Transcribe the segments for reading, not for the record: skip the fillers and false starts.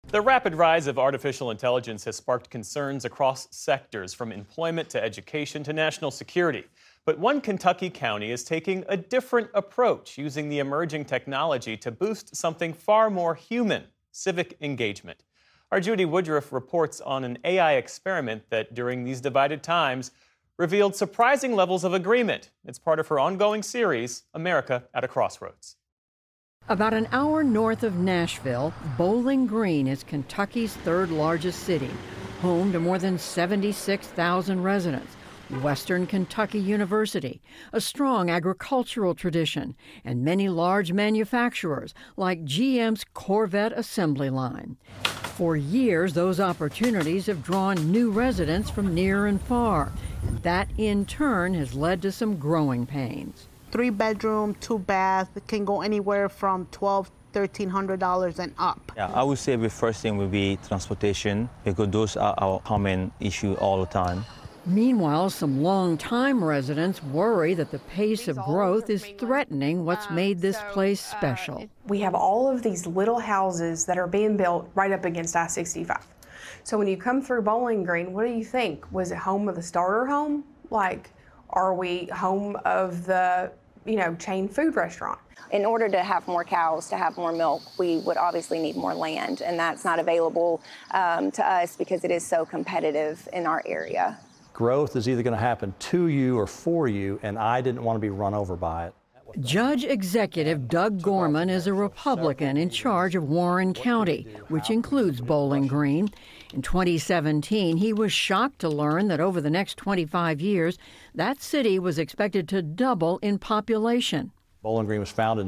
The rapid rise of artificial intelligence has sparked concerns across sectors, from employment to education to national security. But one Kentucky county is taking a different approach, using the emerging technology to boost something far more human: civic engagement. Our Judy Woodruff reports on an AI experiment that, during these divided times, revealed surprising levels of agreement. It's part of her ongoing series, America at a Crossroads. About an hour north of Nashville, Bowling Green is Kentucky's third largest city, home to more than 76,000 residents. Western Kentucky University, a strong agricultural tradition, and many large manufacturers like GM's Corvette assembly line. For years, those opportunities have drawn new residents from near and far, and that in turn has led to some growing pains. 3-bedroom, 2-bath, it can go anywhere from $1,200–1,300 and up. Yeah, I would say the first thing would be transportation, because those are our common issue all the time. Meanwhile, some long-time residents worry that the pace of growth is threatening what's made this place special. We have all of these little houses that are being built right up against I-65. So when you come through Bowling Green, what do you think? Was it home of the starter home? Like, are we home of the, chain food restaurant? In order to have more cows, to have more milk, we would obviously need more land, and that's not available to us because it is so competitive in our area. Growth is either going to happen to you or for you, and I didn't want to be run over by it. Judge Executive Doug Gorman is a Republican in charge of Warren County, which includes Bowling Green. In 2017, he was shocked to learn that over the next 25 years, that city was expected to double in population. Bowling Green was founded in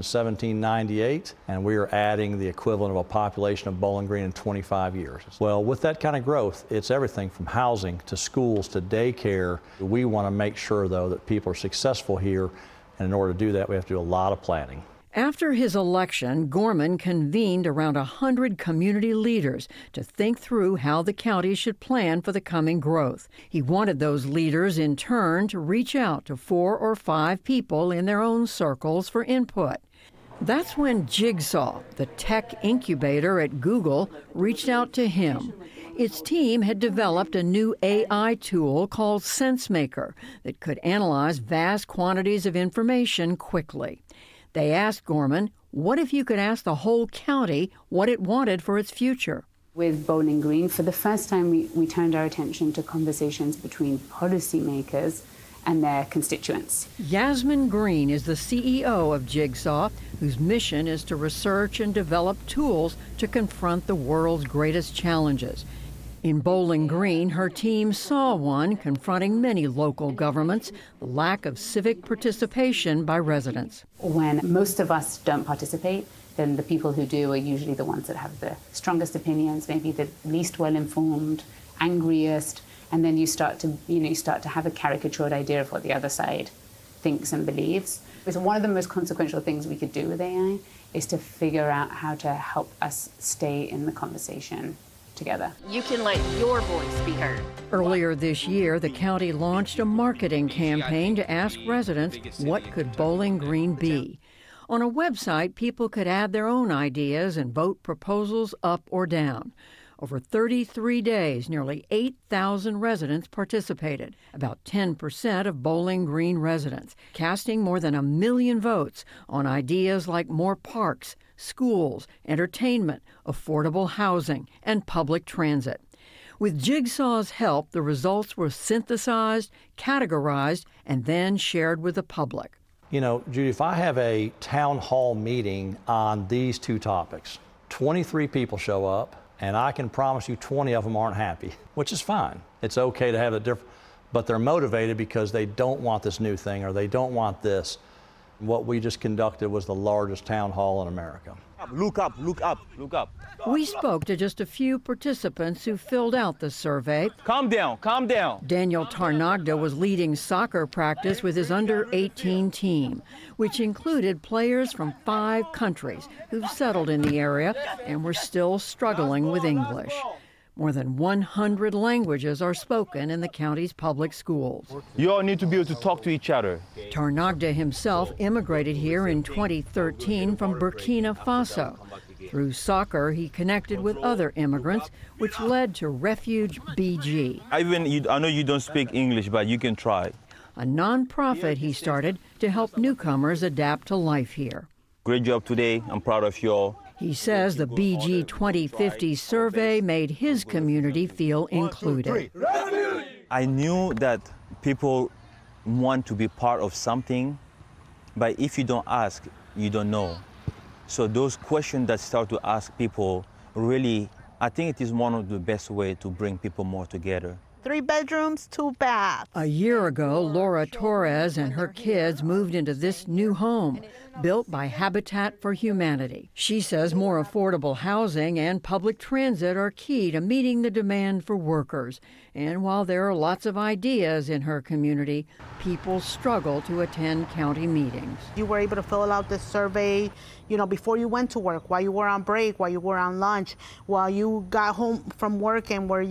1798, and we are adding the equivalent of a population of Bowling Green in 25 years. Well, with that kind of growth, it's everything from housing to schools to daycare. We want to make sure, though, that people are successful here, and in order to do that, we have to do a lot of planning. After his election, Gorman convened around 100 community leaders to think through how the county should plan for the coming growth. He wanted those leaders, in turn, to reach out to 4 or 5 people in their own circles for input. That's when Jigsaw, the tech incubator at Google, reached out to him. Its team had developed a new AI tool called SenseMaker that could analyze vast quantities of information quickly. They asked Gorman, what if you could ask the whole county what it wanted for its future? With Bowling Green, for the first time, we turned our attention to conversations between policymakers and their constituents. Yasmin Green is the CEO of Jigsaw, whose mission is to research and develop tools to confront the world's greatest challenges. In Bowling Green, her team saw one confronting many local governments: the lack of civic participation by residents. When most of us don't participate, then the people who do are usually the ones that have the strongest opinions, maybe the least well-informed, angriest, and then you start to have a caricatured idea of what the other side thinks and believes. So one of the most consequential things we could do with AI is to figure out how to help us stay in the conversation together. You can let your voice be heard. Earlier this year, the county launched a marketing campaign to ask residents, what could Bowling Green be? On a website, people could add their own ideas and vote proposals up or down. Over 33 days, nearly 8,000 residents participated, about 10% of Bowling Green residents, casting more than 1 million votes on ideas like more parks, schools, entertainment, affordable housing, and public transit. With Jigsaw's help, the results were synthesized, categorized, and then shared with the public. Judy, if I have a town hall meeting on these 2 topics, 23 people show up, and I can promise you 20 of them aren't happy, which is fine. It's okay to have a different, but they're motivated because they don't want this new thing or they don't want this. What we just conducted was the largest town hall in America. Look up, look up, look up. We spoke to just a few participants who filled out the survey. Calm down, calm down. Daniel Tarnagda was leading soccer practice with his under-18 team, which included players from 5 countries who've settled in the area and were still struggling with English. More than 100 languages are spoken in the county's public schools. You all need to be able to talk to each other. Tarnagda himself immigrated here in 2013 from Burkina Faso. Through soccer, he connected with other immigrants, which led to Refuge BG. I know you don't speak English, but you can try. A nonprofit he started to help newcomers adapt to life here. Great job today. I'm proud of you all. He says the BG 2050 survey made his community feel included. I knew that people want to be part of something, but if you don't ask, you don't know. So those questions that start to ask people, really, I think it is one of the best ways to bring people more together. 3 bedrooms, 2 baths. A year ago, Laura Torres and her kids moved into this new home, built by Habitat for Humanity. She says more affordable housing and public transit are key to meeting the demand for workers. And while there are lots of ideas in her community, people struggle to attend county meetings. You were able to fill out this survey, before you went to work, while you were on break, while you were on lunch, while you got home from work and were,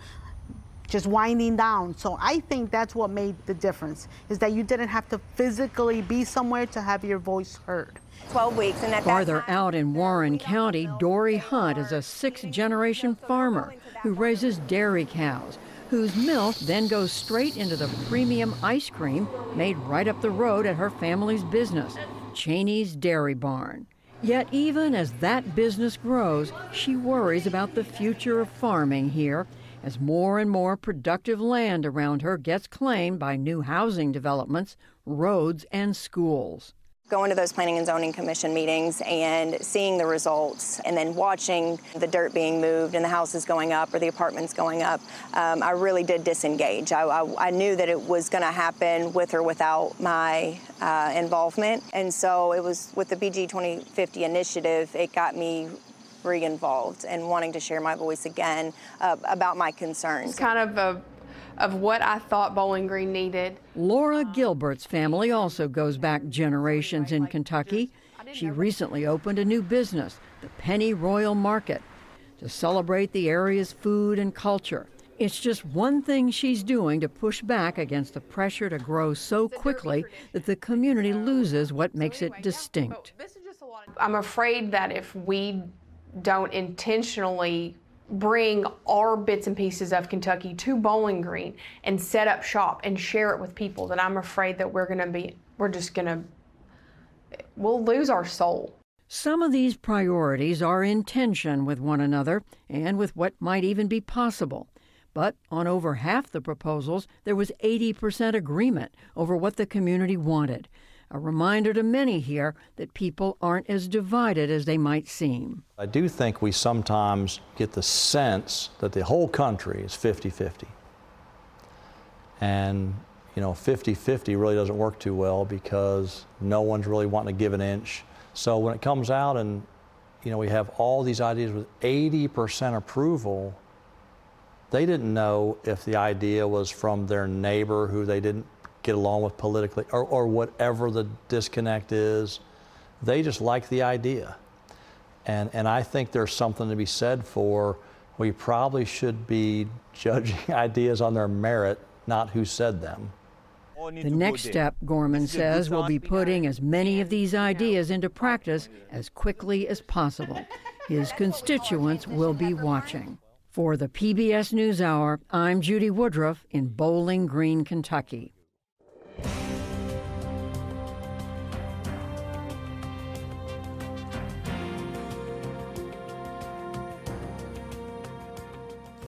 just winding down. So I think that's what made the difference, is that you didn't have to physically be somewhere to have your voice heard. 12 weeks. And farther out in Warren County, Dory Hunt is a 6th-generation farmer who raises dairy cows, whose milk then goes straight into the premium ice cream made right up the road at her family's business, Cheney's Dairy Barn. Yet even as that business grows, she worries about the future of farming here, as more and more productive land around her gets claimed by new housing developments, roads, and schools. Going to those Planning and Zoning Commission meetings and seeing the results and then watching the dirt being moved and the houses going up or the apartments going up, I really did disengage. I knew that it was going to happen with or without my involvement. And so it was with the BG 2050 initiative, it got me re-involved and wanting to share my voice again about my concerns. It's kind of what I thought Bowling Green needed. Laura Gilbert's family also goes back generations in Kentucky. She recently opened a new business, the Penny Royal Market, to celebrate the area's food and culture. It's just one thing she's doing to push back against the pressure to grow so quickly that the community loses what makes it distinct. I'm afraid that if we don't intentionally bring our bits and pieces of Kentucky to Bowling Green and set up shop and share it with people, that I'm afraid that we'll lose our soul. Some of these priorities are in tension with one another and with what might even be possible. But on over half the proposals, there was 80% agreement over what the community wanted. A reminder to many here that people aren't as divided as they might seem. I do think we sometimes get the sense that the whole country is 50-50. And, 50-50 really doesn't work too well because no one's really wanting to give an inch. So when it comes out and, we have all these ideas with 80% approval, they didn't know if the idea was from their neighbor who they didn't get along with politically, or whatever the disconnect is. They just like the idea. And I think there's something to be said for, we probably should be judging ideas on their merit, not who said them. The next step, Gorman says, will be putting as many of these ideas into practice as quickly as possible. His constituents will be watching. For the PBS NewsHour, I'm Judy Woodruff in Bowling Green, Kentucky.